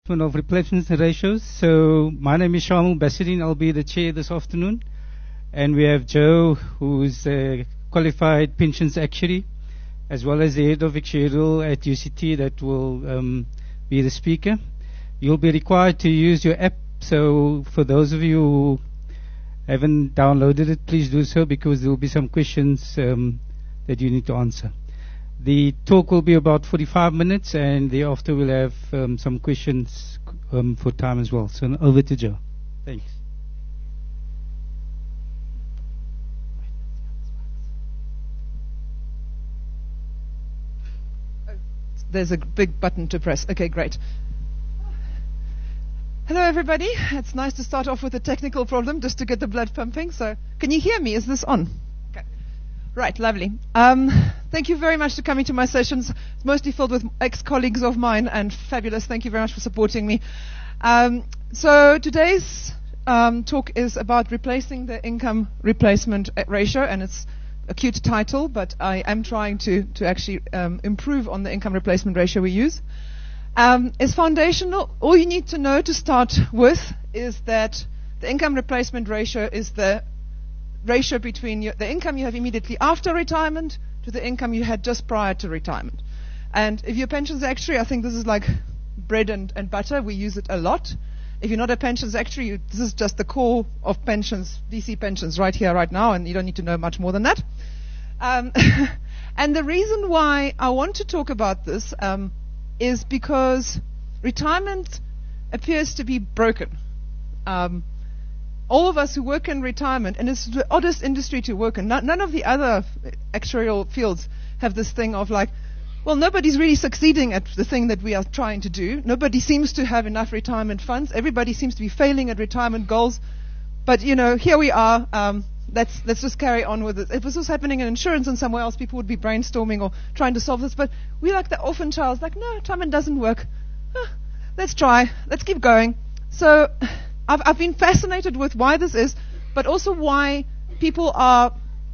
Of replacement ratios. So my name is Shamu Basirin. I'll be the chair this afternoon. And we have Joe, who's a qualified pensions actuary, as well as the head of actuarial at UCT that will be the speaker. You'll be required to use your app. So for those of you who haven't downloaded it, please do so, because there will be some questions that you need to answer. The talk will be about 45 minutes, and thereafter we'll have some questions for time as well. So over to Joe. Thanks. There's a big button to press. Okay, great. Hello, everybody. It's nice to start off with a technical problem just to get the blood pumping. So, can you hear me? Is this on? Okay. Right, lovely. Thank you very much for coming to my sessions. It's mostly filled with ex-colleagues of mine, and fabulous. Thank you very much for supporting me. So today's talk is about replacing the income replacement ratio, and it's a cute title, but I am trying to actually improve on the income replacement ratio we use. It's foundational. All you need to know to start with is that the income replacement ratio is the ratio between the income you have immediately after retirement to the income you had just prior to retirement. And if you're a pensions actuary, I think this is like bread and butter. We use it a lot. If you're not a pensions actuary, this is just the core of pensions, DC pensions, right here, right now, and you don't need to know much more than that. And the reason why I want to talk about this is because retirement appears to be broken. All of us who work in retirement, and it's the oddest industry to work in. None of the other actuarial fields have this thing of like, well, nobody's really succeeding at the thing that we are trying to do. Nobody seems to have enough retirement funds. Everybody seems to be failing at retirement goals. But, you know, here we are. Let's just carry on with it. If this was happening in insurance and somewhere else, people would be brainstorming or trying to solve this. But we like the orphan child. Like, no, retirement doesn't work. Let's try. Let's keep going. So I've been fascinated with why this is, but also why people are...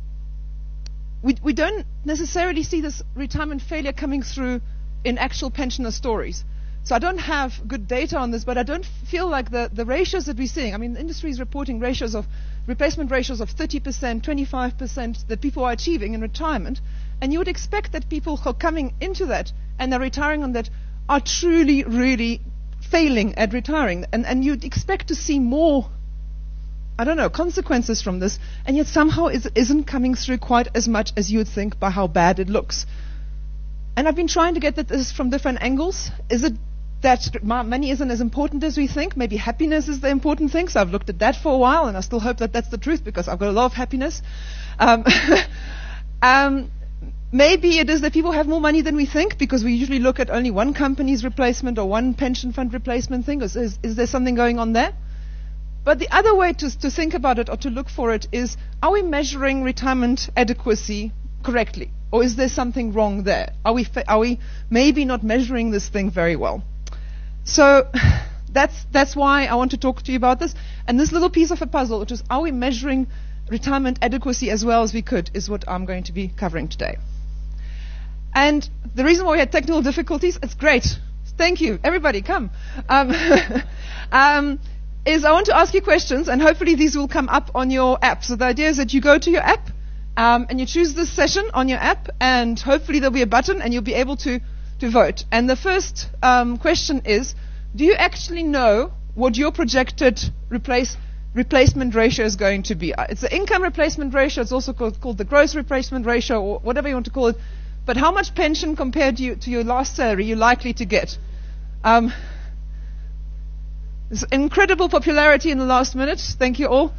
We don't necessarily see this retirement failure coming through in actual pensioner stories. So I don't have good data on this, but I don't feel like the ratios that we're seeing. I mean, the industry is reporting replacement ratios of 30%, 25% that people are achieving in retirement. And you would expect that people who are coming into that and they're retiring on that are truly, really failing at retiring. And you'd expect to see more, I don't know, consequences from this, and yet somehow it isn't coming through quite as much as you would think by how bad it looks. And I've been trying to get at this from different angles. Is it that money isn't as important as we think? Maybe happiness is the important thing, so I've looked at that for a while, and I still hope that that's the truth, because I've got a lot of happiness. Maybe it is that people have more money than we think, because we usually look at only one company's replacement or one pension fund replacement thing. Is there something going on there? But the other way to think about it or to look for it is, are we measuring retirement adequacy correctly? Or is there something wrong there? Are we maybe not measuring this thing very well? So that's why I want to talk to you about this. And this little piece of a puzzle, which is, are we measuring retirement adequacy as well as we could, is what I'm going to be covering today. And the reason why we had technical difficulties, it's great. Thank you. Everybody, come. Is I want to ask you questions, and hopefully these will come up on your app. So the idea is that you go to your app, and you choose this session on your app, and hopefully there'll be a button, and you'll be able to vote. And the first question is, do you actually know what your projected replacement ratio is going to be? It's the income replacement ratio. It's also called the gross replacement ratio, or whatever you want to call it. But how much pension compared to your last salary you're likely to get? There's incredible popularity in the last minute. Thank you all.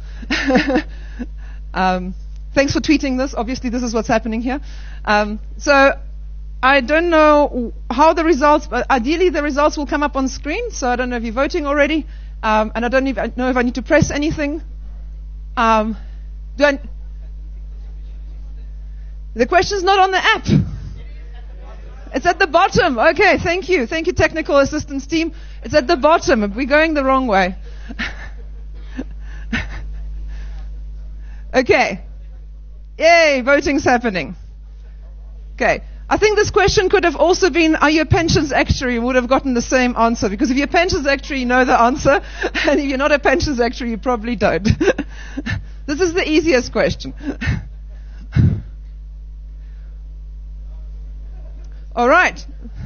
Thanks for tweeting this. Obviously, this is what's happening here. So I don't know how the results, but ideally the results will come up on screen. So I don't know if you're voting already. And I don't even know if I need to press anything. The question's not on the app. It's at the bottom. Okay, thank you. Thank you, technical assistance team. It's at the bottom. We're going the wrong way. Okay. Yay, voting's happening. Okay. I think this question could have also been, are you a pensions actuary? You would have gotten the same answer. Because if you're a pensions actuary, you know the answer. And if you're not a pensions actuary, you probably don't. This is the easiest question. All right.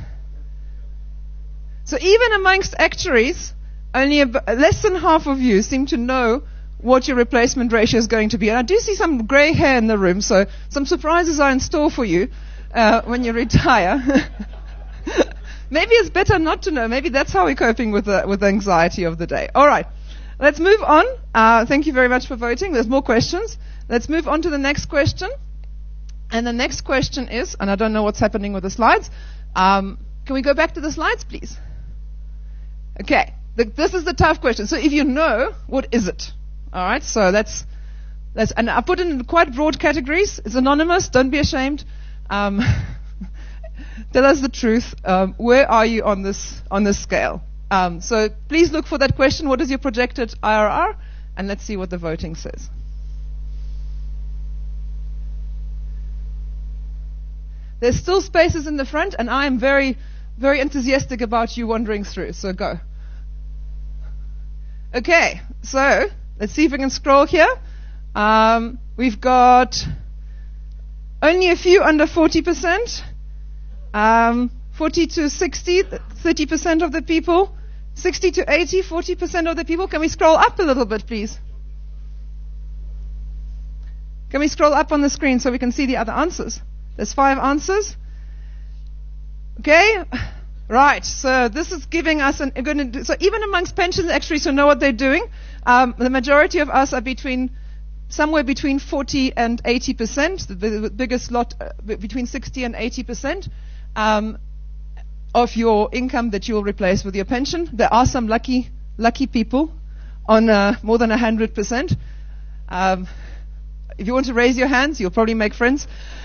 So even amongst actuaries, only less than half of you seem to know what your replacement ratio is going to be. And I do see some grey hair in the room, so some surprises are in store for you when you retire. Maybe it's better not to know. Maybe that's how we're coping with the anxiety of the day. All right. Let's move on. Thank you very much for voting. There's more questions. Let's move on to the next question. And the next question is, and I don't know what's happening with the slides. Can we go back to the slides, please? Okay. This is the tough question. So if you know, what is it? All right. So that's and I put it in quite broad categories. It's anonymous. Don't be ashamed. Tell us the truth. Where are you on this scale? So please look for that question. What is your projected IRR? And let's see what the voting says. There's still spaces in the front, and I am very, very enthusiastic about you wandering through. So go. Okay. So let's see if we can scroll here. We've got only a few under 40%. 40 to 60, 30% of the people. 60 to 80, 40% of the people. Can we scroll up a little bit, please? Can we scroll up on the screen so we can see the other answers? There's 5 answers. Okay. Right. So this is giving us so even amongst pensions actuaries who know what they're doing, the majority of us are somewhere between 40 and 80%. The biggest lot between 60 and 80%. Of your income that you will replace with your pension. There are some lucky people on more than 100%. If you want to raise your hands, you'll probably make friends.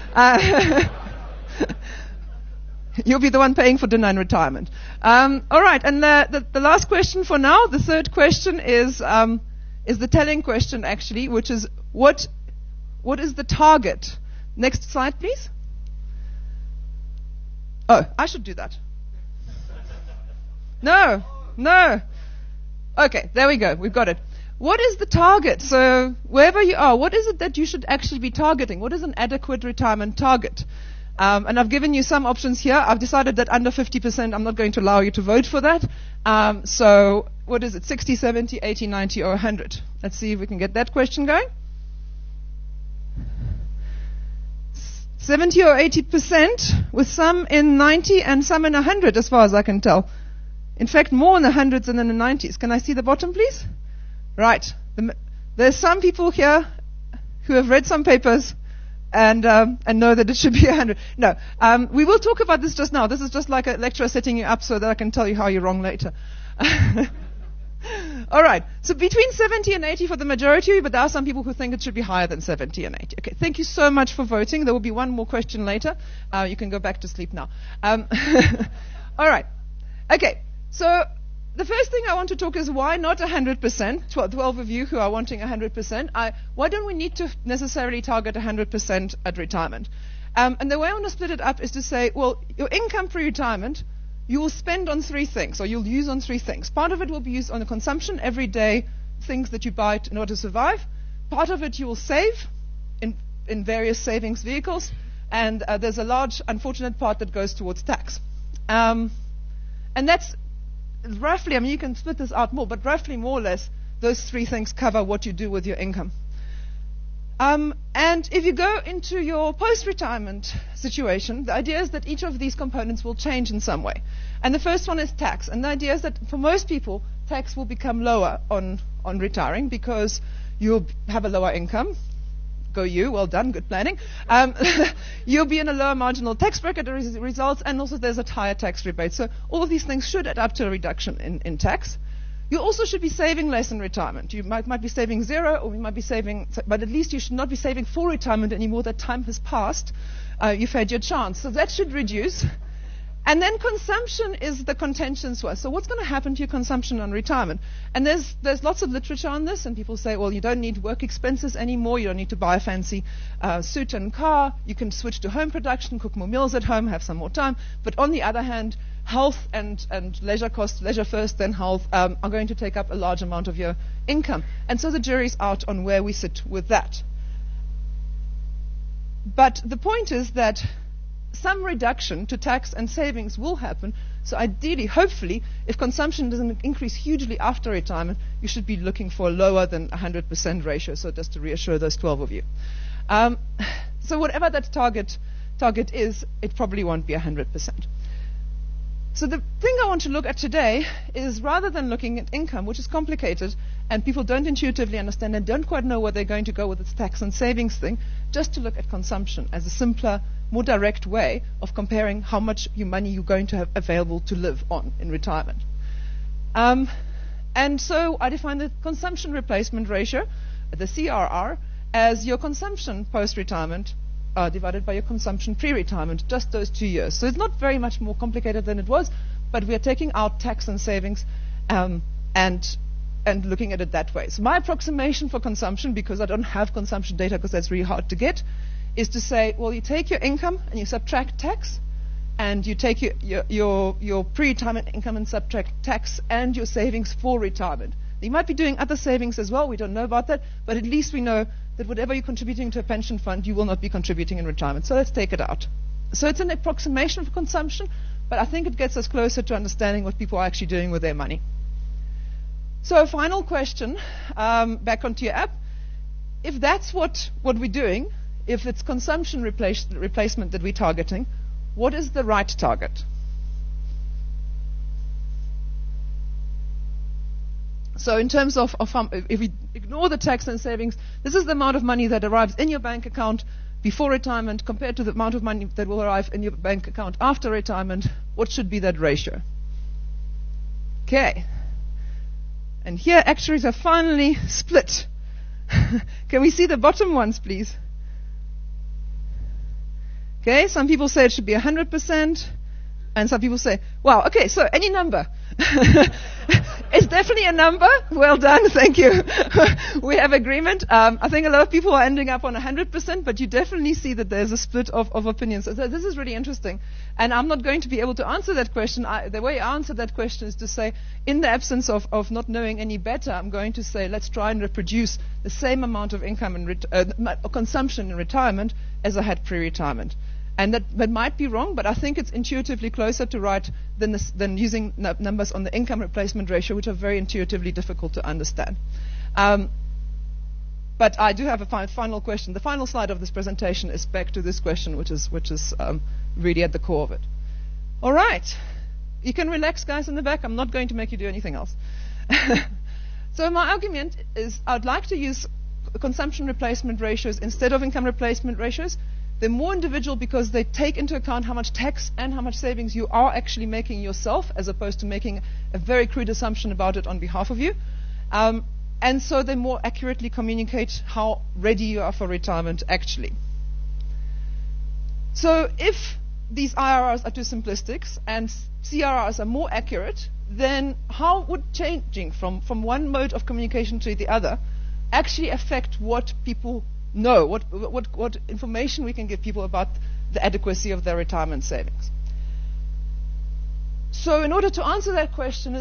You'll be the one paying for dinner in retirement. All right, and the last question for now, the third question is the telling question actually, which is what is the target? Next slide, please. Oh, I should do that. No. Okay, there we go. We've got it. What is the target? So wherever you are, what is it that you should actually be targeting? What is an adequate retirement target? And I've given you some options here. I've decided that under 50%, I'm not going to allow you to vote for that. So what is it? 60, 70, 80, 90, or 100? Let's see if we can get that question going. 70 or 80%, with some in 90 and some in 100, as far as I can tell. In fact, more in the hundreds than in the 90s. Can I see the bottom, please? Right. There's some people here who have read some papers and know that it should be 100. No. We will talk about this just now. This is just like a lecturer setting you up so that I can tell you how you're wrong later. All right. So between 70 and 80 for the majority, but there are some people who think it should be higher than 70 and 80. Okay. Thank you so much for voting. There will be one more question later. You can go back to sleep now. All right. Okay. So the first thing I want to talk is why not 100%? 12 of you who are wanting 100%. Why don't we need to necessarily target 100% at retirement? And the way I want to split it up is to say, well, your income pre-retirement, you will spend on 3 things, or you'll use on 3 things. Part of it will be used on the consumption, everyday things that you buy in order to survive. Part of it you will save in various savings vehicles. And there's a large, unfortunate part that goes towards tax. And that's roughly, I mean, you can split this out more, but roughly more or less, those 3 things cover what you do with your income. And if you go into your post-retirement situation, the idea is that each of these components will change in some way. And the first one is tax. And the idea is that for most people, tax will become lower on retiring because you'll have a lower income. Go you, well done, good planning. You'll be in a lower marginal tax bracket as a result, and also there's a higher tax rebate. So all of these things should add up to a reduction in tax. You also should be saving less in retirement. You might be saving 0, or you might be saving, but at least you should not be saving for retirement anymore. That time has passed. You've had your chance. So that should reduce. And then consumption is the contention source. So what's going to happen to your consumption on retirement? And there's lots of literature on this, and people say, well, you don't need work expenses anymore. You don't need to buy a fancy suit and car. You can switch to home production, cook more meals at home, have some more time. But on the other hand, health and leisure costs, leisure first, then health, are going to take up a large amount of your income. And so the jury's out on where we sit with that. But the point is that some reduction to tax and savings will happen. So ideally, hopefully, if consumption doesn't increase hugely after retirement, you should be looking for a lower than 100% ratio, so just to reassure those 12 of you. So whatever that target is, it probably won't be 100%. So the thing I want to look at today is, rather than looking at income, which is complicated, and people don't intuitively understand and don't quite know where they're going to go with this tax and savings thing, just to look at consumption as a simpler, more direct way of comparing how much money you're going to have available to live on in retirement. And so I define the consumption replacement ratio, the CRR, as your consumption post-retirement divided by your consumption pre-retirement, just those 2 years. So it's not very much more complicated than it was, but we are taking out tax and savings and looking at it that way. So my approximation for consumption, because I don't have consumption data because that's really hard to get, is to say, well, you take your income and you subtract tax, and you take your pre-retirement income and subtract tax and your savings for retirement. You might be doing other savings as well, we don't know about that, but at least we know that whatever you're contributing to a pension fund, you will not be contributing in retirement. So let's take it out. So it's an approximation for consumption, but I think it gets us closer to understanding what people are actually doing with their money. So a final question, back onto your app. If that's what we're doing, if it's consumption replacement that we're targeting, what is the right target? So in terms of if we ignore the tax and savings, this is the amount of money that arrives in your bank account before retirement compared to the amount of money that will arrive in your bank account after retirement. What should be that ratio? Okay. And here actuaries are finally split. Can we see the bottom ones, please? Okay, some people say it should be 100%, and some people say, wow, okay, so any number. It's definitely a number. Well done, thank you. We have agreement. I think a lot of people are ending up on 100%, but you definitely see that there's a split of opinions. So this is really interesting. And I'm not going to be able to answer that question. The way I answer that question is to say, in the absence of not knowing any better, I'm going to say, let's try and reproduce the same amount of income and consumption in retirement as I had pre-retirement. And that might be wrong, but I think it's intuitively closer to right than using numbers on the income replacement ratio, which are very intuitively difficult to understand. But I do have a final question. The final slide of this presentation is back to this question, which is really at the core of it. All right. You can relax, guys in the back. I'm not going to make you do anything else. So my argument is I'd like to use consumption replacement ratios instead of income replacement ratios. They're more individual because they take into account how much tax and how much savings you are actually making yourself, as opposed to making a very crude assumption about it on behalf of you. And so they more accurately communicate how ready you are for retirement actually. So if these IRRs are too simplistic and CRRs are more accurate, then how would changing from one mode of communication to the other actually affect what people know, what information we can give people about the adequacy of their retirement savings? So in order to answer that question,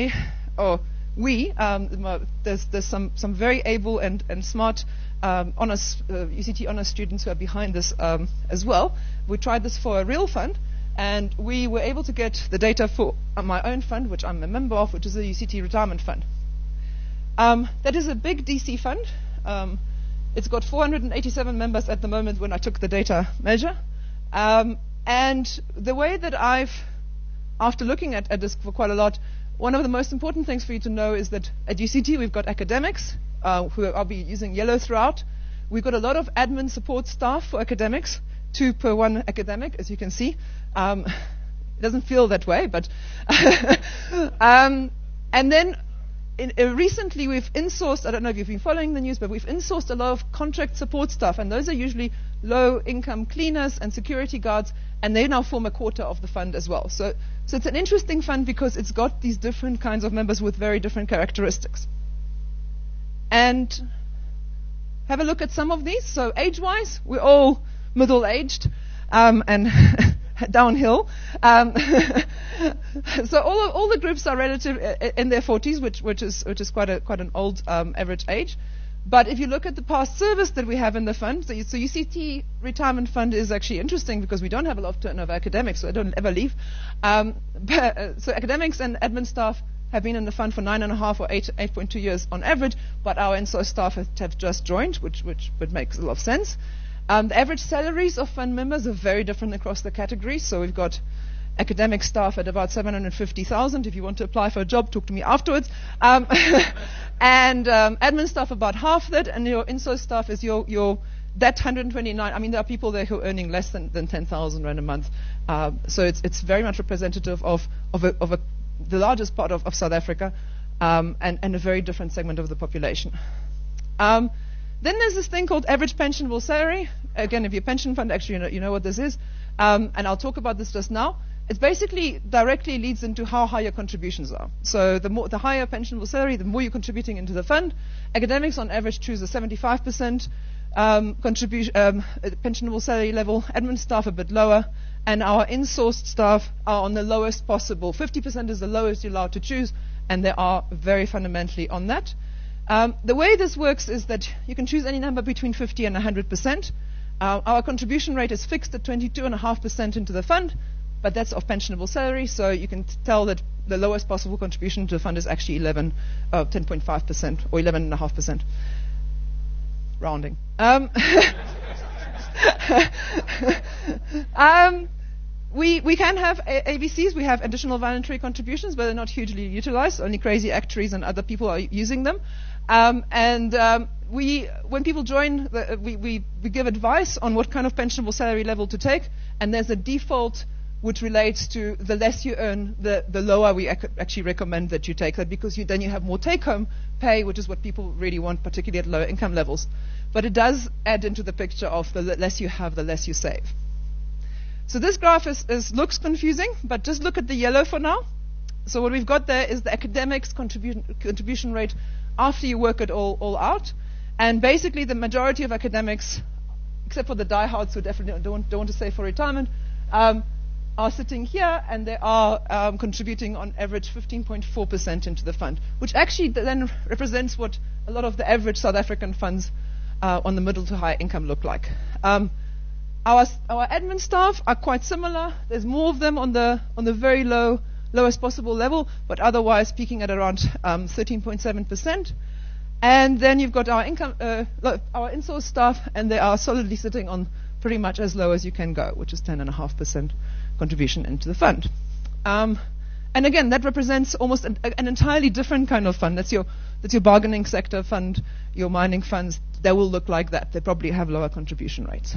there's some very able and smart UCT honors students who are behind this as well. We tried this for a real fund, and we were able to get the data for my own fund, which I'm a member of, which is the UCT Retirement Fund. That is a big DC fund. It's got 487 members at the moment when I took the data measure. And the way that after looking at this for quite a lot, one of the most important things for you to know is that at UCT we've got academics who I'll be using yellow throughout. We've got a lot of admin support staff for academics, 2 per 1 academic, as you can see. It doesn't feel that way, but and then recently we've insourced, I don't know if you've been following the news, but we've insourced a lot of contract support staff, and those are usually low-income cleaners and security guards, and they now form a quarter of the fund as well. So it's an interesting fund because it's got these different kinds of members with very different characteristics. And have a look at some of these. So age-wise, we're all middle-aged and downhill. So all the groups are relative in their 40s, which is quite an old average age. But if you look at the past service that we have in the fund, so UCT retirement fund is actually interesting because we don't have a lot of turnover academics, so I don't ever leave. So academics and admin staff have been in the fund for 9.5 or 8.2 years on average, but our INSO staff have just joined, which makes a lot of sense. The average salaries of fund members are very different across the categories. So we've got academic staff at about 750,000. If you want to apply for a job, talk to me afterwards. And admin staff about half that, and your INSO staff is your that 129. I mean, there are people there who are earning less than 10,000 rand a month. So it's very much representative of the largest part of South Africa, and a very different segment of the population. Then there's this thing called average pensionable salary. Again, if you're a pension fund, actually you know what this is. And I'll talk about this just now. It basically directly leads into how high your contributions are. So the higher pensionable salary, the more you're contributing into the fund. Academics on average choose a 75% pensionable salary level. Admin staff a bit lower. And our insourced staff are on the lowest possible. 50% is the lowest you're allowed to choose, and they are very fundamentally on that. The way this works is that you can choose any number between 50 and 100%. Our contribution rate is fixed at 22.5% into the fund, but that's of pensionable salary, so you can tell that the lowest possible contribution to the fund is actually 10.5% or 11.5%. Rounding. We can have AVCs. We have additional voluntary contributions, but they're not hugely utilized. Only crazy actuaries and other people are using them. When people join, we give advice on what kind of pensionable salary level to take, and there's a default which relates to the less you earn, the lower we actually recommend that you take that, because then you have more take-home pay, which is what people really want, particularly at lower income levels. But it does add into the picture of the less you have, the less you save. So this graph looks confusing, but just look at the yellow for now. So what we've got there is the academics contribution rate after you work it all out. And basically the majority of academics, except for the diehards who definitely don't want to save for retirement, are sitting here, and they are contributing on average 15.4% into the fund, which actually then represents what a lot of the average South African funds on the middle to high income look like. Our admin staff are quite similar. There's more of them on the very lowest possible level, but otherwise peaking at around 13.7%. And then you've got our in-source staff, and they are solidly sitting on pretty much as low as you can go, which is 10.5% contribution into the fund. And again, that represents almost an entirely different kind of fund. That's your bargaining sector fund, your mining funds. They will look like that. They probably have lower contribution rates.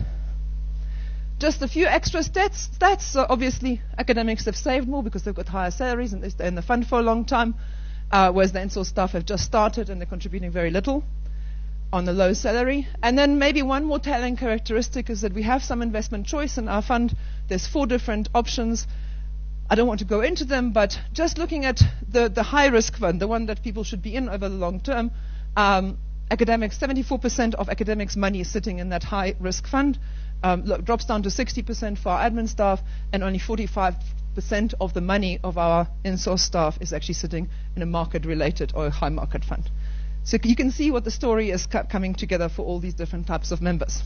Just a few extra stats. So obviously, academics have saved more because they've got higher salaries and they stay in the fund for a long time, whereas the in-source staff have just started and they're contributing very little on the low salary. And then maybe one more telling characteristic is that we have some investment choice in our fund. There's 4 different options. I don't want to go into them, but just looking at the high-risk fund, the one that people should be in over the long term, academics, 74% of academics' money is sitting in that high-risk fund. Drops down to 60% for our admin staff, and only 45% of the money of our in-source staff is actually sitting in a market-related or a high-market fund. So you can see what the story is coming together for all these different types of members.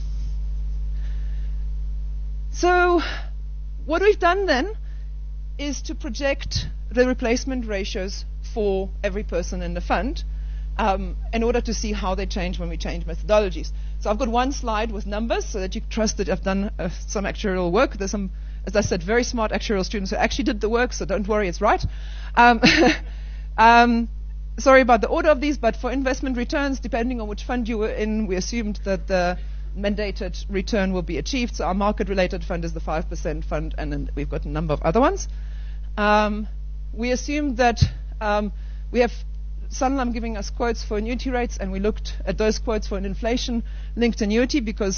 So what we've done then is to project the replacement ratios for every person in the fund in order to see how they change when we change methodologies. So I've got one slide with numbers so that you trust that I've done some actuarial work. There's some, as I said, very smart actuarial students who actually did the work, so don't worry, it's right. Sorry about the order of these, but for investment returns, depending on which fund you were in, we assumed that the mandated return will be achieved. So our market-related fund is the 5% fund, and then we've got a number of other ones. We assumed that we have Sanlam giving us quotes for annuity rates, and we looked at those quotes for an inflation-linked annuity because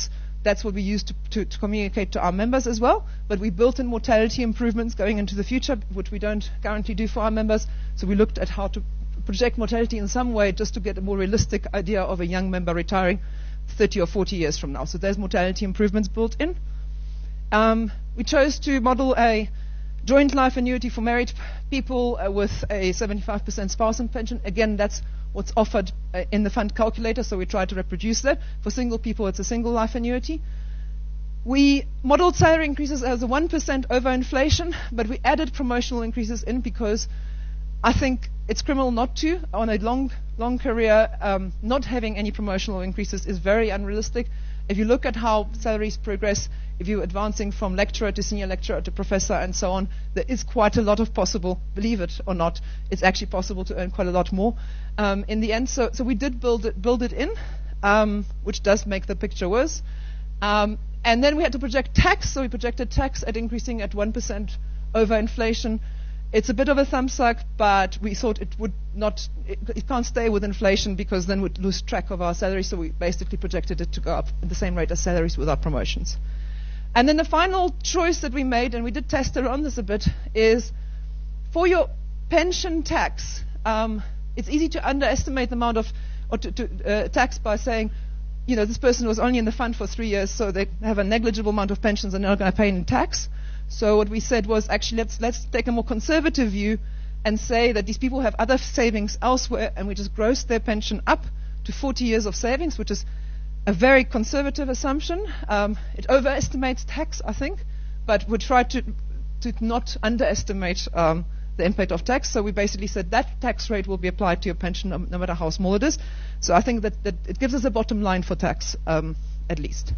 that's what we use to communicate to our members as well. But we built in mortality improvements going into the future, which we don't currently do for our members. So we looked at how to project mortality in some way just to get a more realistic idea of a young member retiring 30 or 40 years from now. So there's mortality improvements built in. We chose to model a joint life annuity for married people with a 75% spousal pension. Again, that's what's offered in the fund calculator, so we tried to reproduce that. For single people, it's a single life annuity. We modeled salary increases as a 1% over inflation, but we added promotional increases in because I think it's criminal not to. On a long career, not having any promotional increases is very unrealistic. If you look at how salaries progress, if you're advancing from lecturer to senior lecturer to professor and so on, there is quite a lot of possible, believe it or not, it's actually possible to earn quite a lot more in the end. So we did build it in, which does make the picture worse. And then we had to project tax, so we projected tax at increasing at 1% over inflation. It's a bit of a thumbsuck, but we thought it would not, it can't stay with inflation because then we'd lose track of our salaries, so we basically projected it to go up at the same rate as salaries without promotions. And then the final choice that we made, and we did test around this a bit, is for your pension tax, it's easy to underestimate the amount of or to tax by saying, you know, this person was only in the fund for 3 years, so they have a negligible amount of pensions and they're not going to pay any tax. So what we said was actually let's take a more conservative view and say that these people have other savings elsewhere, and we just gross their pension up to 40 years of savings, which is a very conservative assumption. It overestimates tax, I think, but we try to not underestimate the impact of tax. So we basically said that tax rate will be applied to your pension no matter how small it is. So I think that it gives us a bottom line for tax, at least.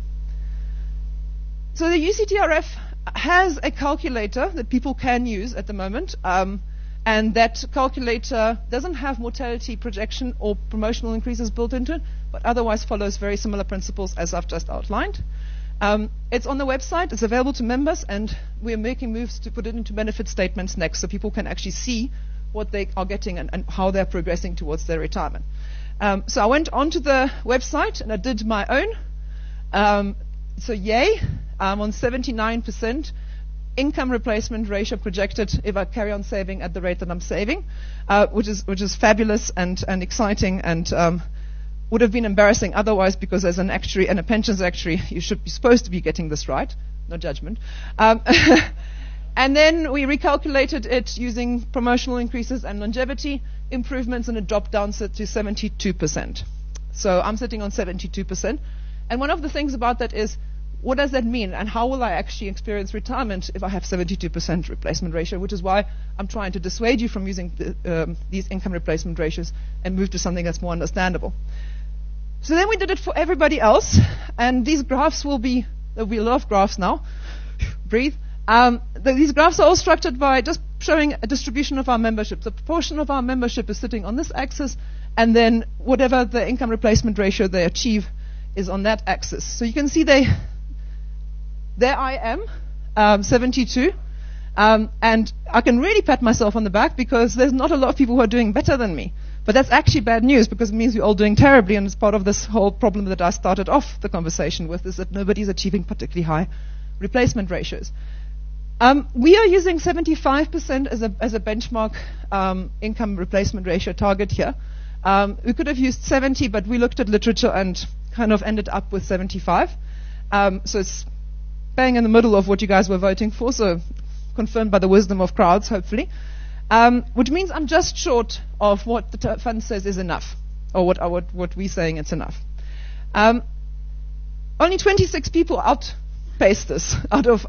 So the UCTRF has a calculator that people can use at the moment, and that calculator doesn't have mortality projection or promotional increases built into it, but otherwise follows very similar principles as I've just outlined. It's on the website, it's available to members, and we're making moves to put it into benefit statements next so people can actually see what they are getting and how they're progressing towards their retirement. So I went onto the website and I did my own. So yay, I'm on 79% income replacement ratio projected if I carry on saving at the rate that I'm saving, which is fabulous and exciting and would have been embarrassing otherwise, because as an actuary and a pensions actuary, you should be supposed to be getting this right. No judgment. And then we recalculated it using promotional increases and longevity improvements, and it dropped down to 72%. So I'm sitting on 72%. And one of the things about that is, what does that mean, and how will I actually experience retirement if I have 72% replacement ratio, which is why I'm trying to dissuade you from using these income replacement ratios and move to something that's more understandable. So then we did it for everybody else, and these graphs there'll be a lot of graphs now. Breathe. These graphs are all structured by just showing a distribution of our membership. The proportion of our membership is sitting on this axis, and then whatever the income replacement ratio they achieve is on that axis. So you can see there I am, 72, and I can really pat myself on the back because there's not a lot of people who are doing better than me. But that's actually bad news, because it means we're all doing terribly, and it's part of this whole problem that I started off the conversation with, is that nobody's achieving particularly high replacement ratios. We are using 75% as a benchmark income replacement ratio target here. We could have used 70, but we looked at literature and kind of ended up with 75. So it's bang in the middle of what you guys were voting for, so confirmed by the wisdom of crowds, hopefully. Which means I'm just short of what the fund says is enough, or what we're saying it's enough. Only 26 people outpaced this out of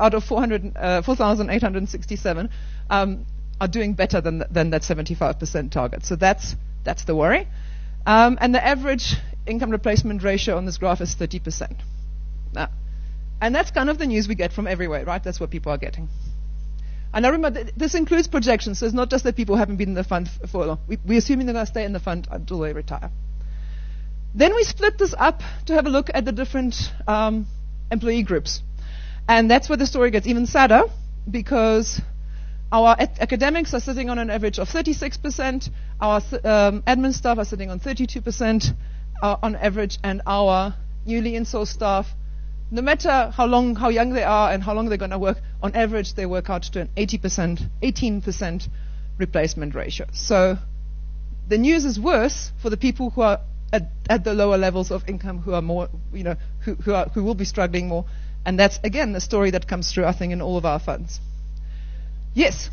4,867 are doing better than that 75% target. So that's the worry. And the average income replacement ratio on this graph is 30%. And that's kind of the news we get from everywhere, right? That's what people are getting. And I remember, this includes projections, so it's not just that people haven't been in the fund for long. We're assuming they're going to stay in the fund until they retire. Then we split this up to have a look at the different employee groups. And that's where the story gets even sadder, because our academics are sitting on an average of 36%, our admin staff are sitting on 32% on average, and our newly insourced staff no matter how young they are and how long they're going to work, on average they work out to an 18% replacement ratio. So the news is worse for the people who are at the lower levels of income, who are more, who will be struggling more. And that's, again, the story that comes through, I think, in all of our funds. Yes?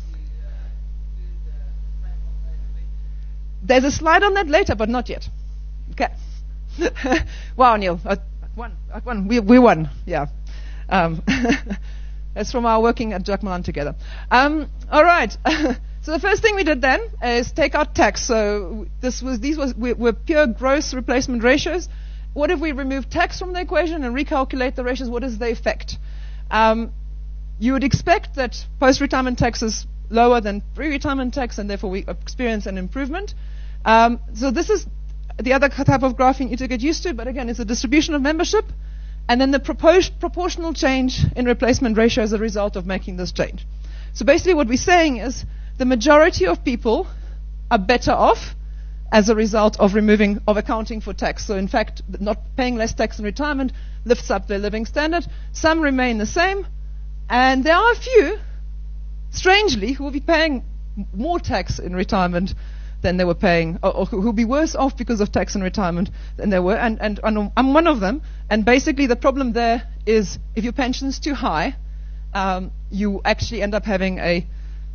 There's a slide on that later, but not yet. Okay. Wow, Neil. Won. We won. Yeah. That's from our working at Jacques Moulin together. All right. So the first thing we did then is take out tax. So these were pure gross replacement ratios. What if we remove tax from the equation and recalculate the ratios? What is the effect? You would expect that post-retirement tax is lower than pre-retirement tax, and therefore we experience an improvement. So this is the other type of graph you need to get used to, but again, it's a distribution of membership, and then the proportional change in replacement ratio as a result of making this change. So basically what we're saying is the majority of people are better off as a result of accounting for tax. So in fact, not paying less tax in retirement lifts up their living standard. Some remain the same, and there are a few, strangely, who will be paying more tax in retirement than they were paying, or who will be worse off because of tax in retirement than they were, and I'm one of them. And basically the problem there is if your pension is too high, you actually end up having a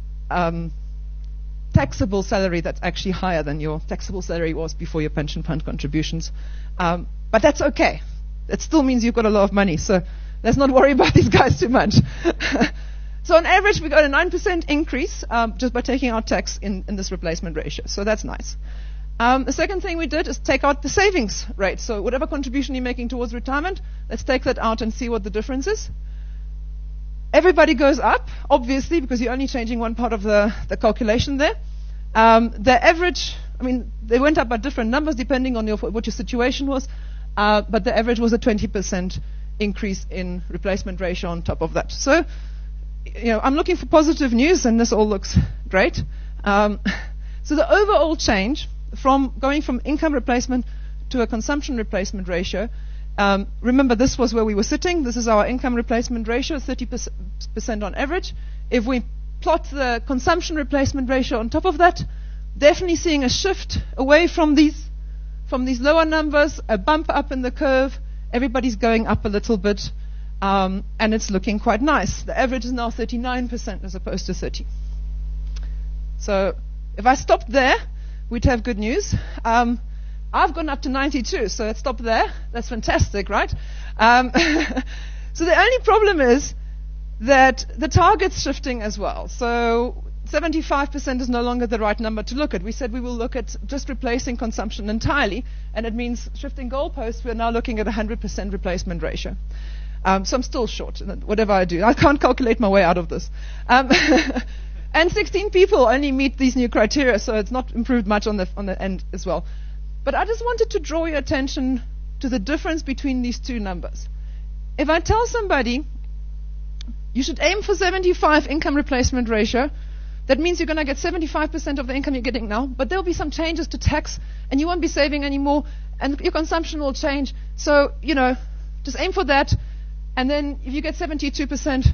taxable salary that's actually higher than your taxable salary was before your pension fund contributions. But that's okay. It still means you've got a lot of money, so let's not worry about these guys too much. So on average, we got a 9% increase just by taking out tax in this replacement ratio. So that's nice. The second thing we did is take out the savings rate. So whatever contribution you're making towards retirement, let's take that out and see what the difference is. Everybody goes up, obviously, because you're only changing one part of the calculation there. The average, they went up by different numbers depending on what your situation was, but the average was a 20% increase in replacement ratio on top of that. So, I'm looking for positive news, and this all looks great. So the overall change from going from income replacement to a consumption replacement ratio, remember this was where we were sitting. This is our income replacement ratio, 30% on average. If we plot the consumption replacement ratio on top of that, definitely seeing a shift away from these lower numbers, a bump up in the curve. Everybody's going up a little bit. And it's looking quite nice. The average is now 39% as opposed to 30%. So if I stopped there, we'd have good news. I've gone up to 92, so let's stop there. That's fantastic, right? So the only problem is that the target's shifting as well. So 75% is no longer the right number to look at. We said we will look at just replacing consumption entirely, and it means shifting goalposts. We're now looking at 100% replacement ratio. So I'm still short, whatever I do. I can't calculate my way out of this. And 16 people only meet these new criteria, so it's not improved much on the end as well. But I just wanted to draw your attention to the difference between these two numbers. If I tell somebody, you should aim for 75 income replacement ratio, that means you're going to get 75% of the income you're getting now, but there'll be some changes to tax, and you won't be saving anymore, and your consumption will change. So, just aim for that. And then if you get 72%,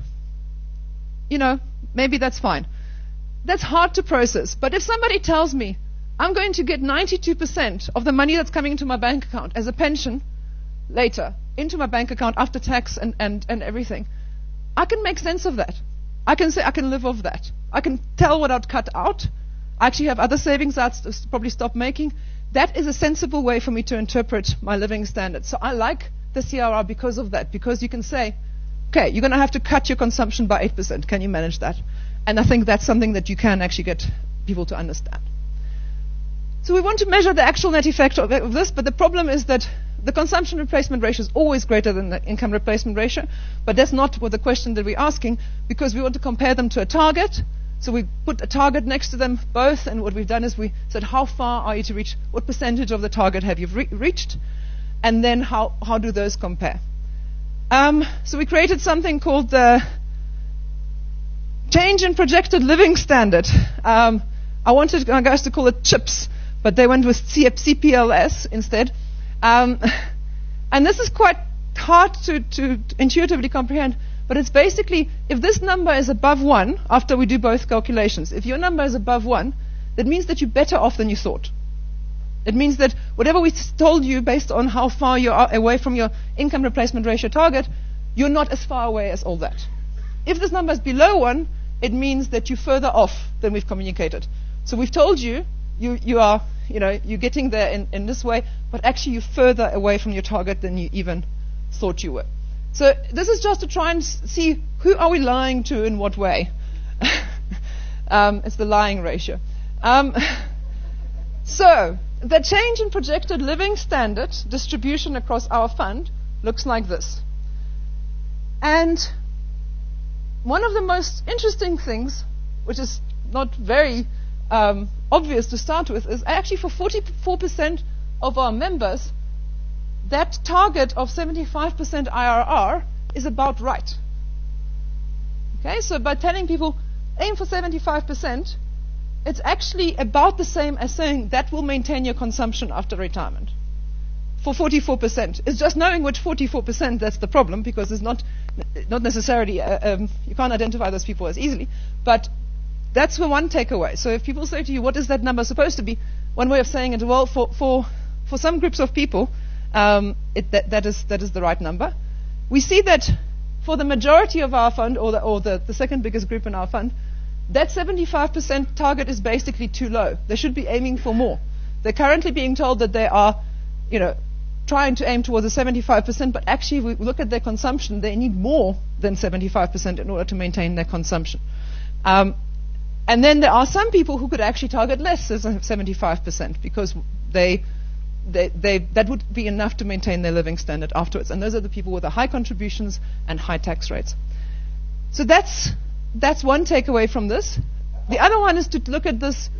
maybe that's fine. That's hard to process. But if somebody tells me, I'm going to get 92% of the money that's coming into my bank account as a pension later, into my bank account after tax and everything, I can make sense of that. I can say I can live off that. I can tell what I'd cut out. I actually have other savings I'd probably stop making. That is a sensible way for me to interpret my living standards. So I like the CRR because of that, because you can say, okay, you're going to have to cut your consumption by 8%. Can you manage that? And I think that's something that you can actually get people to understand. So we want to measure the actual net effect of this, but the problem is that the consumption replacement ratio is always greater than the income replacement ratio, but that's not what the question that we're asking, because we want to compare them to a target. So we put a target next to them both, and what we've done is we said, how far are you to reach? What percentage of the target have you reached? And then how do those compare? So we created something called the change in projected living standard. I wanted our guys to call it CHIPS, but they went with CPLS instead. And this is quite hard to intuitively comprehend, but it's basically, if this number is above 1, after we do both calculations, if your number is above 1, that means that you're better off than you thought. It means that whatever we told you based on how far you are away from your income replacement ratio target, you're not as far away as all that. If this number is below 1, it means that you're further off than we've communicated. So we've told you, you're getting there in this way, but actually you're further away from your target than you even thought you were. So this is just to try and see who are we lying to in what way. It's the lying ratio. So the change in projected living standard distribution across our fund looks like this. And one of the most interesting things, which is not very obvious to start with, is actually for 44% of our members, that target of 75% IRR is about right. Okay, so by telling people aim for 75%, it's actually about the same as saying that will maintain your consumption after retirement. For 44%. It's just knowing which 44% that's the problem, because it's not necessarily, you can't identify those people as easily. But that's the one takeaway. So if people say to you, what is that number supposed to be? One way of saying it, well, for some groups of people, that is the right number. We see that for the majority of our fund, or the second biggest group in our fund, that 75% target is basically too low. They should be aiming for more. They're currently being told that they are, trying to aim towards a 75%, but actually, if we look at their consumption, they need more than 75% in order to maintain their consumption. And then there are some people who could actually target less than 75%, because that would be enough to maintain their living standard afterwards. And those are the people with the high contributions and high tax rates. So that's one takeaway from this. The other one is to look at this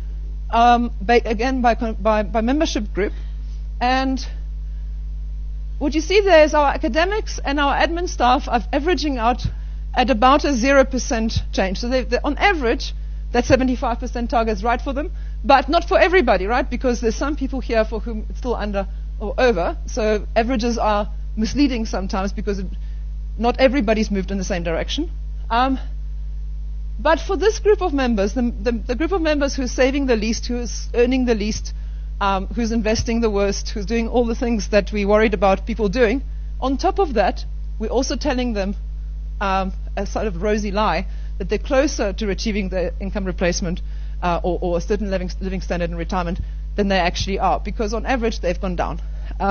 by membership group. And what you see there is our academics and our admin staff are averaging out at about a 0% change. So they're on average, that 75% target is right for them, but not for everybody, right? Because there's some people here for whom it's still under or over. So averages are misleading sometimes, because not everybody's moved in the same direction. But for this group of members, the group of members who's saving the least, who's earning the least, who's investing the worst, who's doing all the things that we worried about people doing, on top of that, we're also telling them a sort of rosy lie that they're closer to achieving their income replacement or a certain living standard in retirement than they actually are, because on average they've gone down.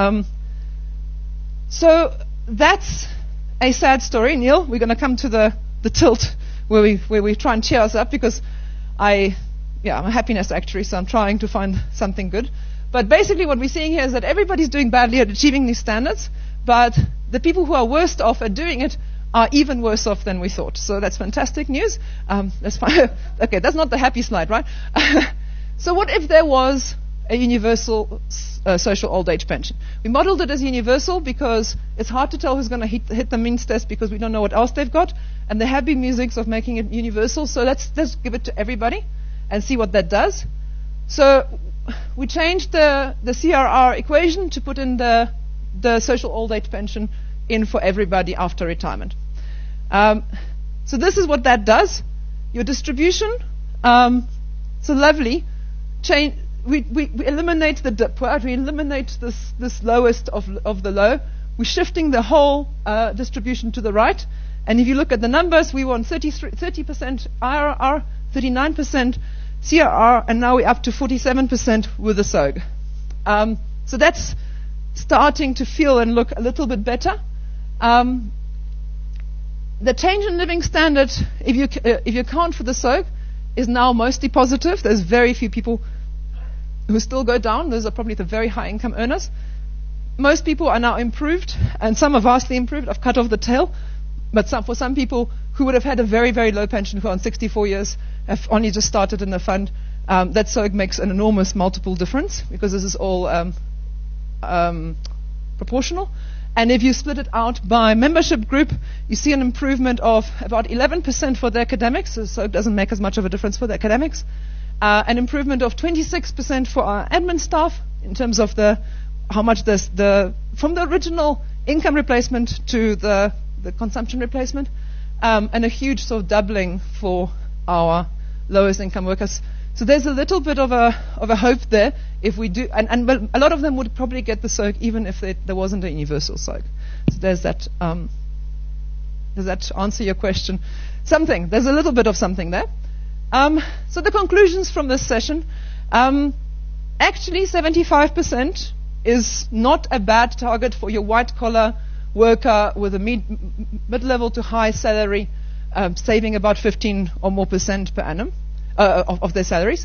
So that's a sad story. Neil, we're going to come to the tilt where we try and cheer us up, because I'm a happiness actuary, so I'm trying to find something good. But basically what we're seeing here is that everybody's doing badly at achieving these standards, but the people who are worst off at doing it are even worse off than we thought. So that's fantastic news. That's fine. Okay, that's not the happy slide, right? So what if there was a universal social old age pension? We modeled it as universal because it's hard to tell who's going to hit the means test, because we don't know what else they've got, and there have been musics of making it universal. So let's give it to everybody and see what that does. So we changed the CRR equation to put in the social old age pension in for everybody after retirement. So this is what that does. Your distribution, so lovely. We eliminate the dip, right? We eliminate this lowest of the low. We're shifting the whole distribution to the right. And if you look at the numbers, we want 30% IRR, 39% CRR, and now we're up to 47% with the SOG. So that's starting to feel and look a little bit better. The change in living standard, if you account for the SOG, is now mostly positive. There's very few people who still go down. Those are probably the very high income earners. Most people are now improved, and some are vastly improved. I've cut off the tail. But for some people who would have had a very, very low pension, who are on 64 years, have only just started in the fund, that SOG makes an enormous multiple difference, because this is all proportional. And if you split it out by membership group, you see an improvement of about 11% for the academics, so it doesn't make as much of a difference for the academics. An improvement of 26% for our admin staff, in terms of how much from the original income replacement to the consumption replacement, and a huge sort of doubling for our lowest income workers. So there's a little bit of a hope there if we do, but a lot of them would probably get the SOG even if there wasn't a universal SOG. So there's that. Does that answer your question? Something. There's a little bit of something there. So the conclusions from this session. Actually, 75% is not a bad target for your white-collar worker with a mid-level to high salary, saving about 15% or more per annum of their salaries.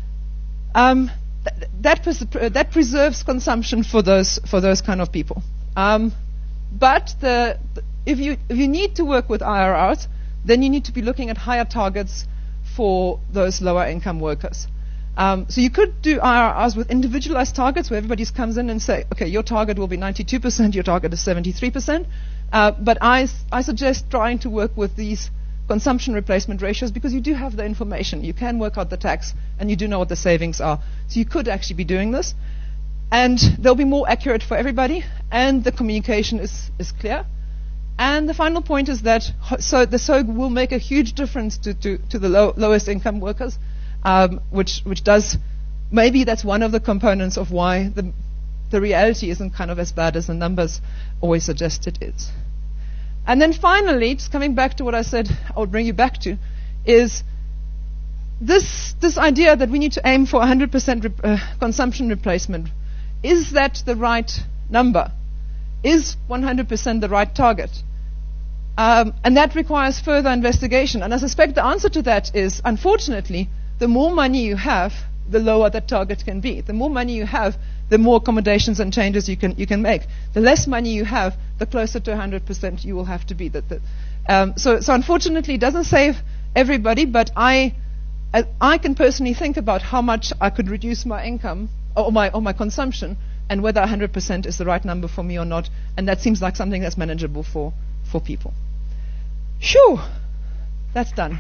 That preserves consumption for those kind of people. But if you need to work with IRRs, then you need to be looking at higher targets for those lower income workers. So you could do IRRs with individualized targets where everybody comes in and say, okay, your target will be 92%, your target is 73%. But I suggest trying to work with these consumption replacement ratios because you do have the information. You can work out the tax and you do know what the savings are. So you could actually be doing this. And they'll be more accurate for everybody and the communication is clear. And the final point is that the SOG will make a huge difference to the lowest income workers, which does, maybe that's one of the components of why the reality isn't kind of as bad as the numbers always suggest it is. And then finally, just coming back to what I said I would bring you back to, is this idea that we need to aim for 100% consumption replacement. Is that the right number? Is 100% the right target? And that requires further investigation. And I suspect the answer to that is, unfortunately, the more money you have, the lower that target can be. The more money you have, the more accommodations and changes you can make. The less money you have, the closer to 100% you will have to be. So unfortunately, it doesn't save everybody, but I can personally think about how much I could reduce my income or my consumption, and whether 100% is the right number for me or not. And that seems like something that's manageable for people. Shoo! That's done.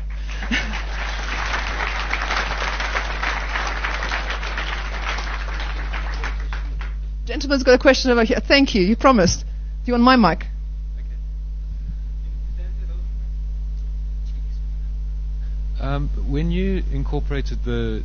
Gentleman's got a question over here. Thank you. You promised. Do you want my mic? When you incorporated the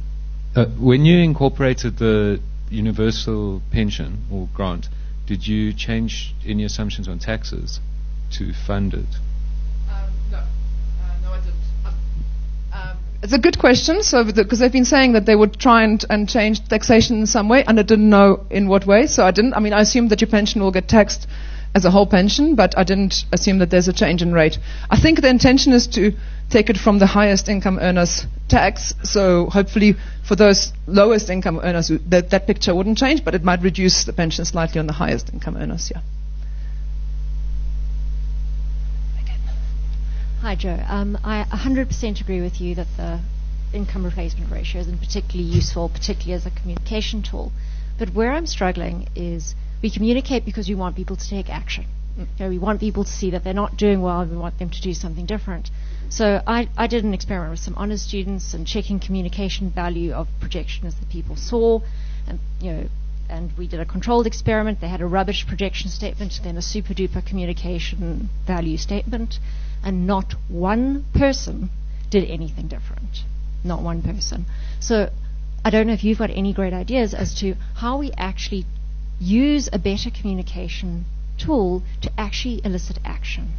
universal pension or grant, did you change any assumptions on taxes to fund it? No, I didn't. It's a good question. So, because they've been saying that they would try and change taxation in some way, and I didn't know in what way, so I didn't. I mean, I assumed that your pension will get taxed as a whole pension, but I didn't assume that there's a change in rate. I think the intention is to take it from the highest income earners tax, so hopefully for those lowest income earners, that picture wouldn't change, but it might reduce the pension slightly on the highest income earners, yeah. Hi, Joe. I 100% agree with you that the income replacement ratio isn't particularly useful, particularly as a communication tool. But where I'm struggling is we communicate because we want people to take action. You know, we want people to see that they're not doing well and we want them to do something different. So I did an experiment with some honors students and checking communication value of projections that people saw, and we did a controlled experiment. They had a rubbish projection statement, then a super duper communication value statement, and not one person did anything different. Not one person. So I don't know if you've got any great ideas as to how we actually use a better communication tool to actually elicit action.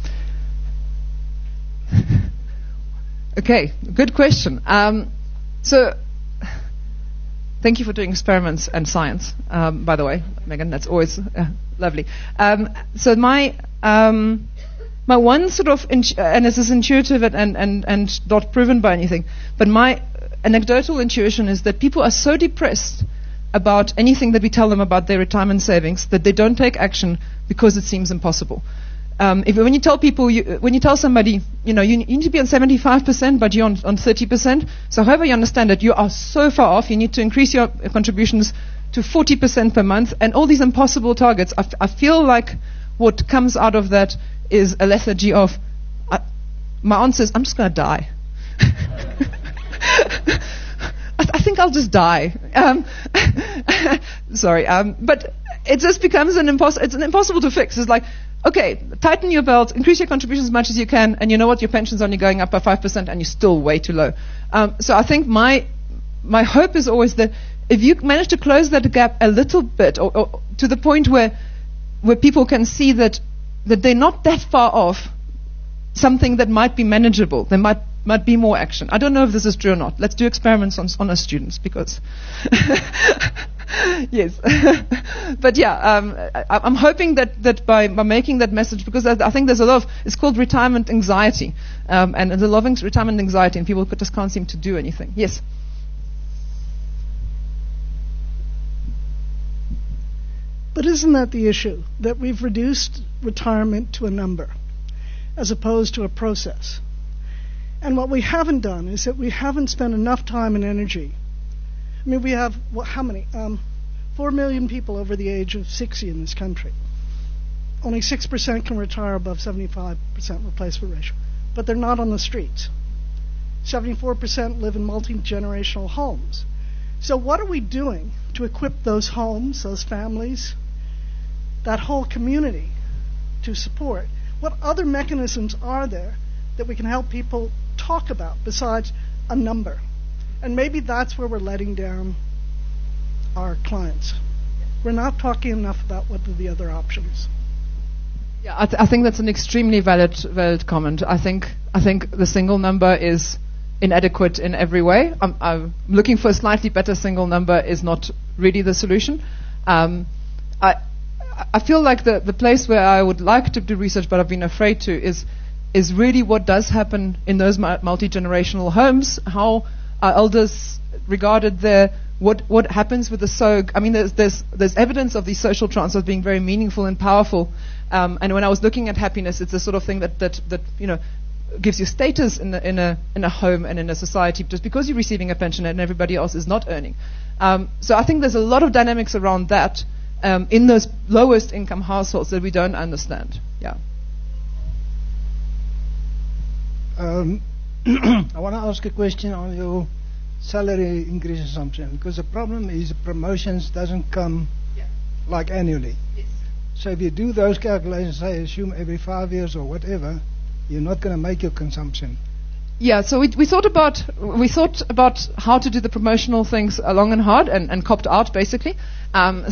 Okay, good question. So, thank you for doing experiments and science, by the way, Megan. That's always lovely. So my one sort of, and this is intuitive and not proven by anything, but my anecdotal intuition is that people are so depressed about anything that we tell them about their retirement savings that they don't take action because it seems impossible. When you tell somebody, you need to be on 75%, but you're on 30%. So however you understand it, you are so far off. You need to increase your contributions to 40% per month, and all these impossible targets. I feel like what comes out of that is a lethargy of, my answer is, I'm just going to die. I think I'll just die. Sorry, but it just becomes it's an impossible to fix. It's like, okay, tighten your belt, increase your contributions as much as you can, and you know what, your pension's only going up by 5% and you're still way too low. So I think my hope is always that if you manage to close that gap a little bit, or to the point where people can see that they're not that far off something that might be manageable, there might be more action. I don't know if this is true or not. Let's do experiments on our students, because yes. But yeah, I'm hoping that by making that message, because I think there's a lot of, it's called retirement anxiety, and there's a lot of retirement anxiety, and people just can't seem to do anything. Yes. But isn't that the issue? That we've reduced retirement to a number as opposed to a process. And what we haven't done is that we haven't spent enough time and energy. I mean, we have, how many? 4 million people over the age of 60 in this country. Only 6% can retire above 75% replacement ratio. But they're not on the streets. 74% live in multi-generational homes. So what are we doing to equip those homes, those families, that whole community to support? What other mechanisms are there that we can help people talk about besides a number? And maybe that's where we're letting down our clients. We're not talking enough about what are the other options. Yeah, I think that's an extremely valid comment. I think the single number is inadequate in every way. I'm looking for a slightly better single number is not really the solution. I feel like the place where I would like to do research, but I've been afraid to, is really what does happen in those multi-generational homes, how are elders regarded there, what happens with the SOG. I mean, there's evidence of these social transfers being very meaningful and powerful. And when I was looking at happiness, it's the sort of thing that you know, gives you status in a home and in a society just because you're receiving a pension and everybody else is not earning. So I think there's a lot of dynamics around that in those lowest income households that we don't understand. Yeah. I want to ask a question on your salary increase assumption, because the problem is the promotions doesn't come like annually. Yes. So if you do those calculations, I assume every 5 years or whatever, you're not going to make your consumption. Yeah, so we thought about how to do the promotional things long and hard and copped out basically. And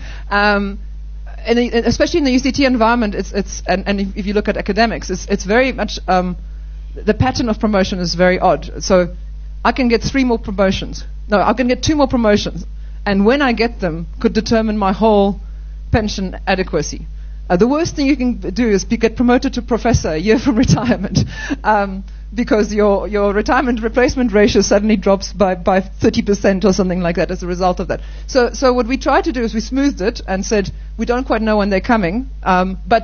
especially in the UCT environment, and if you look at academics, it's very much the pattern of promotion is very odd. So I can get 3 more promotions. No, I can get 2 more promotions, and when I get them, could determine my whole pension adequacy. The worst thing you can do is get promoted to professor a year from retirement, because your retirement replacement ratio suddenly drops by 30% or something like that as a result of that. So what we tried to do is we smoothed it and said we don't quite know when they're coming, but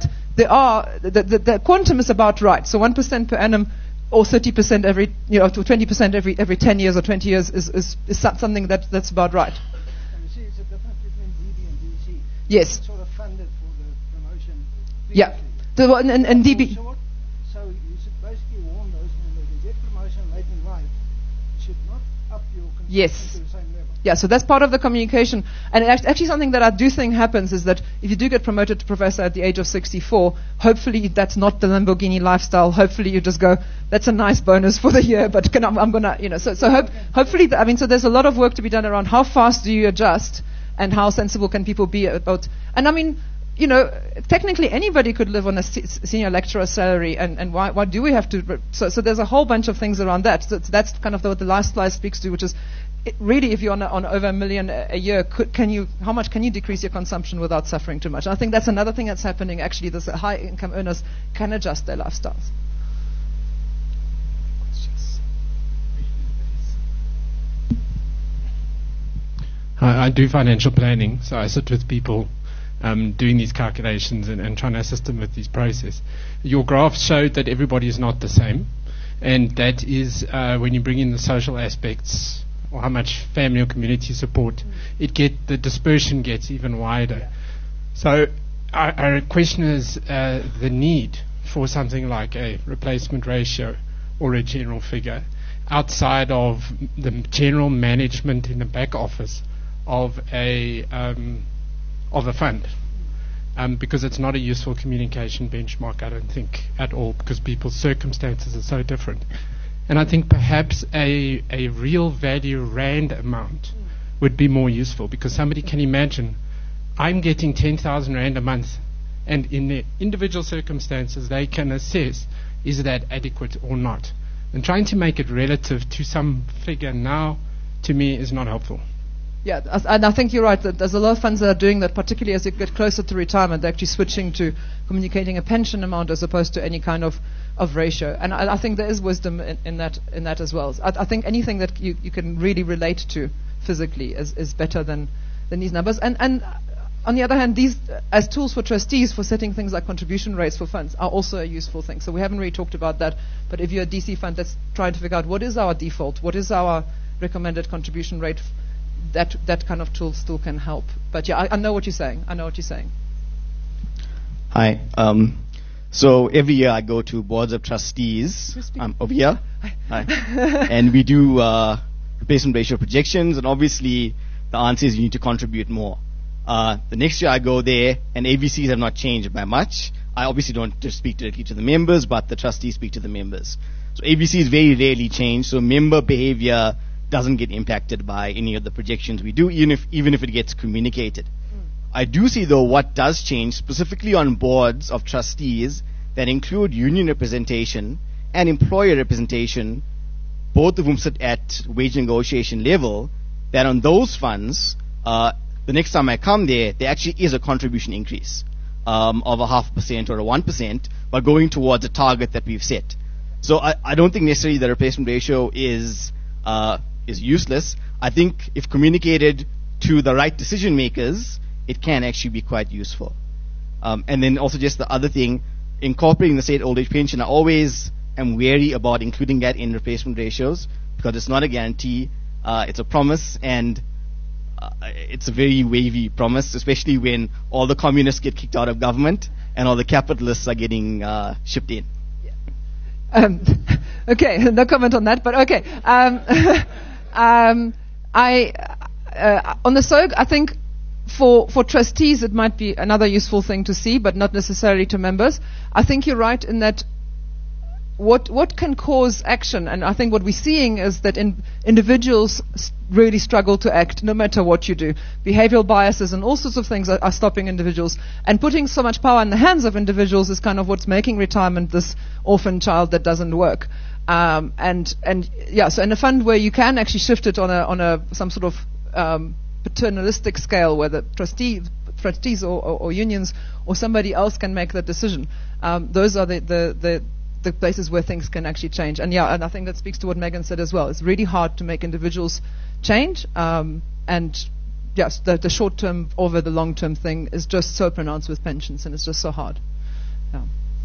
the quantum is about right. So 1% per annum or 30% every, to 20% every 10 years or 20 years is something that's about right. And you see, it's a difference between DB and DC. Yes. It's sort of funded for the promotion. Yeah. And DB. So you should basically warn those members, if you get promotion late in life, you should not up your consumption Yes. to the same level. Yeah, so that's part of the communication. And actually something that I do think happens is that if you do get promoted to professor at the age of 64, hopefully that's not the Lamborghini lifestyle. Hopefully you just go, that's a nice bonus for the year, but I'm going to, hopefully, so there's a lot of work to be done around how fast do you adjust and how sensible can people be about, and I mean, technically anybody could live on a senior lecturer salary, and why do we have to? So there's a whole bunch of things around that. So that's kind of what the last slide speaks to, which is really if you're on over $1 million a year, how much can you decrease your consumption without suffering too much? And I think that's another thing that's happening. Actually, those high income earners can adjust their lifestyles. I do financial planning, so I sit with people doing these calculations and trying to assist them with these processes. Your graph showed that everybody is not the same, and that is when you bring in the social aspects or how much family or community support, the dispersion gets even wider. So our question is the need for something like a replacement ratio or a general figure outside of the general management in the back office of a of a fund. Because it's not a useful communication benchmark, I don't think, at all, because people's circumstances are so different. And I think perhaps a real value rand amount would be more useful, because somebody can imagine, I'm getting 10,000 rand a month, and in their individual circumstances they can assess, is that adequate or not? And trying to make it relative to some figure now, to me, is not helpful. Yeah, and I think you're right that there's a lot of funds that are doing that, particularly as you get closer to retirement. They're actually switching to communicating a pension amount as opposed to any kind of ratio. And I think there is wisdom in that as well. I think anything that you can really relate to physically is better than these numbers. And on the other hand, these as tools for trustees for setting things like contribution rates for funds are also a useful thing. So we haven't really talked about that. But if you're a DC fund that's trying to figure out what is our default, what is our recommended contribution rate, that kind of tool still can help. But yeah, I know what you're saying. Hi. So every year I go to boards of trustees. Over here. Hi. And we do replacement ratio projections, and obviously the answer is you need to contribute more. The next year I go there, and ABCs have not changed by much. I obviously don't just speak directly to the members, but the trustees speak to the members. So ABCs very rarely change, so member behavior doesn't get impacted by any of the projections we do, even if it gets communicated. I do see, though, what does change, specifically on boards of trustees that include union representation and employer representation, both of whom sit at wage negotiation level, that on those funds, the next time I come there actually is a contribution increase of 0.5% or 1%, but going towards a target that we've set. So I don't think necessarily the replacement ratio is useless. I think if communicated to the right decision makers, it can actually be quite useful. And then also just the other thing, incorporating the state old age pension, I always am wary about including that in replacement ratios, because it's not a guarantee, it's a promise, and it's a very wavy promise, especially when all the communists get kicked out of government and all the capitalists are getting shipped in. Okay, no comment on that, but okay. On the SOG, I think for trustees it might be another useful thing to see, but not necessarily to members. I think you're right in that what can cause action, and I think what we're seeing is that individuals really struggle to act no matter what you do. Behavioral biases and all sorts of things are stopping individuals, and putting so much power in the hands of individuals is kind of what's making retirement this orphan child that doesn't work. So in a fund where you can actually shift it on some sort of paternalistic scale, where the trustees or unions or somebody else can make that decision, those are the places where things can actually change. And I think that speaks to what Megan said as well. It's really hard to make individuals change, and yes, the short term over the long term thing is just so pronounced with pensions, and it's just so hard. Yeah.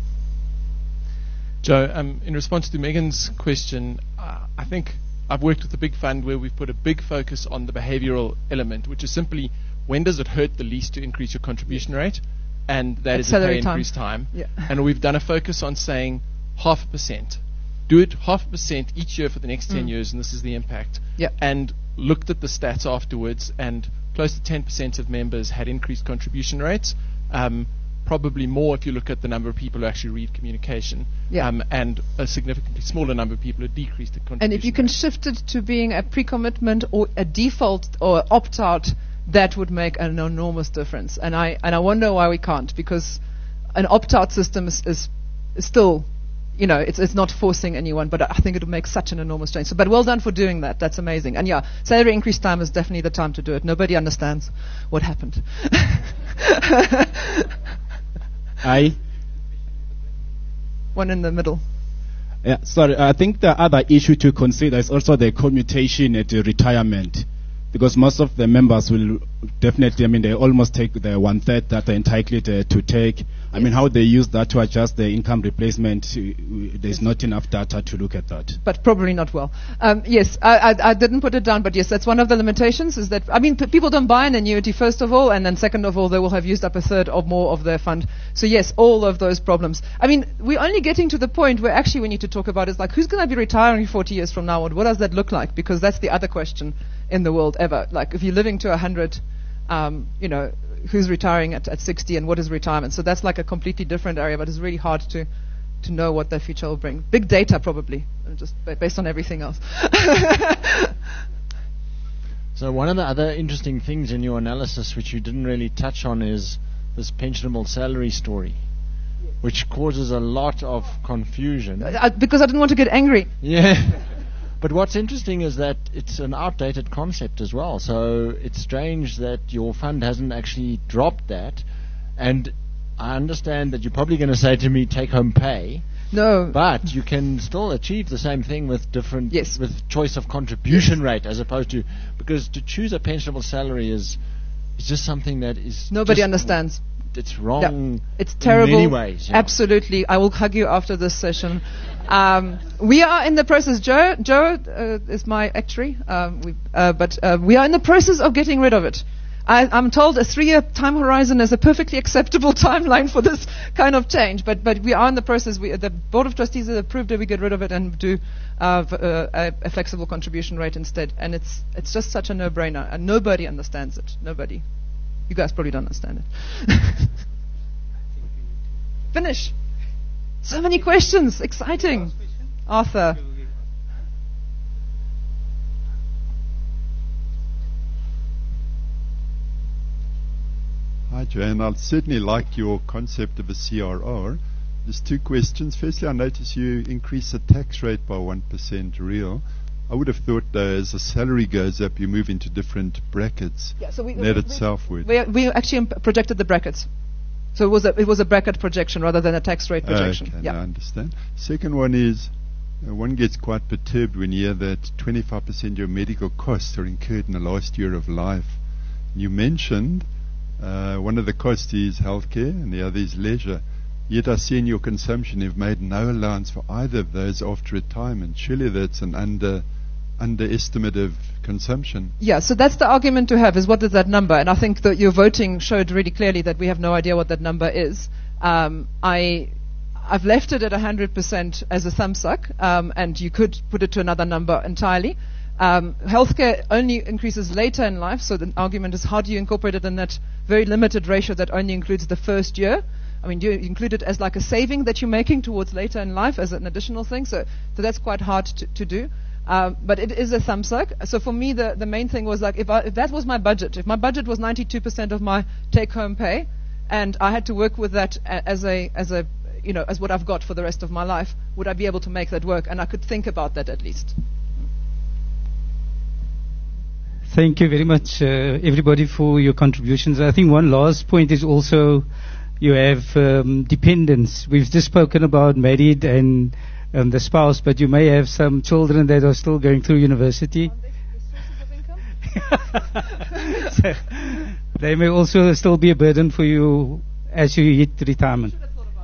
Joe, in response to Megan's question, I think I've worked with a big fund where we've put a big focus on the behavioral element, which is simply when does it hurt the least to increase your contribution rate, and that is at pay increase time. Yeah. And we've done a focus on saying 0.5%. Do it 0.5% each year for the next 10 years, and this is the impact. Yeah. And looked at the stats afterwards, and close to 10% of members had increased contribution rates. Probably more if you look at the number of people who actually read communication, and a significantly smaller number of people who decreased the contribution. And if you can shift it to being a pre-commitment or a default or opt-out, that would make an enormous difference. And I wonder why we can't, because an opt-out system is still, it's not forcing anyone, but I think it would make such an enormous change. But well done for doing that. That's amazing. And salary increase time is definitely the time to do it. Nobody understands what happened. Hi. One in the middle. Yeah, sorry. I think the other issue to consider is also the commutation at retirement, because most of the members will definitely, they almost take the 1/3 that they're entitled to take. How they use that to adjust the income replacement, there's not enough data to look at that. But probably not well. Yes, I didn't put it down, but yes, that's one of the limitations, is that, people don't buy an annuity, first of all, and then second of all, they will have used up 1/3 or more of their fund. So yes, all of those problems. We're only getting to the point where actually we need to talk about is like, who's going to be retiring 40 years from now, and what does that look like? Because that's the other question in the world ever. Like, if you're living to 100, who's retiring at 60 and what is retirement. So that's like a completely different area, but it's really hard to know what the future will bring. Big data, probably, just based on everything else. So one of the other interesting things in your analysis, which you didn't really touch on, is this pensionable salary story, which causes a lot of confusion. Because I didn't want to get angry. Yeah. But what's interesting is that it's an outdated concept as well. So it's strange that your fund hasn't actually dropped that. And I understand that you're probably going to say to me, take home pay. No. But you can still achieve the same thing with different, with choice of contribution rate, as opposed to, because to choose a pensionable salary is just something that is nobody understands. It's wrong. It's terrible. In many ways. Absolutely. I will hug you after this session. We are in the process. Joe is my actuary, but we are in the process of getting rid of it. I'm told a 3-year time horizon is a perfectly acceptable timeline for this kind of change, but we are in the process. The Board of Trustees has approved that we get rid of it and do a flexible contribution rate instead. And it's just such a no-brainer, and nobody understands it. Nobody. You guys probably don't understand it. Finish. So many questions. Exciting. Arthur. Hi, Joanne. I'd certainly like your concept of a CRR. There's 2 questions. Firstly, I notice you increase the tax rate by 1% real. I would have thought as the salary goes up, you move into different brackets. Yeah, so that itself would. We actually projected the brackets. So it was a bracket projection rather than a tax rate projection. Okay, yeah. I understand. Second one is, one gets quite perturbed when you hear that 25% of your medical costs are incurred in the last year of life. You mentioned one of the costs is healthcare and the other is leisure. Yet I see in your consumption you've made no allowance for either of those after retirement. Surely that's an underestimate of consumption. Yeah, so that's the argument to have, is what is that number? And I think that your voting showed really clearly that we have no idea what that number is. I've left it at 100% as a thumbsuck, and you could put it to another number entirely. Healthcare only increases later in life, so the argument is how do you incorporate it in that very limited ratio that only includes the first year? I mean, do you include it as like a saving that you're making towards later in life as an additional thing? So that's quite hard to do. But it is a thumbsuck. So for me, the main thing was like, if that was my budget, if my budget was 92% of my take-home pay, and I had to work with that as what I've got for the rest of my life, would I be able to make that work? And I could think about that at least. Thank you very much, everybody, for your contributions. I think one last point is also you have dependents. We've just spoken about married and the spouse, but you may have some children that are still going through university. So they may also still be a burden for you as you hit retirement.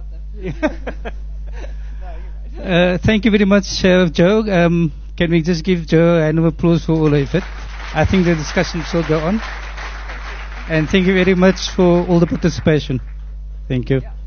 Thank you very much, Joe. Can we just give Joe a hand of applause for all of it? I think the discussion shall go on. And thank you very much for all the participation. Thank you.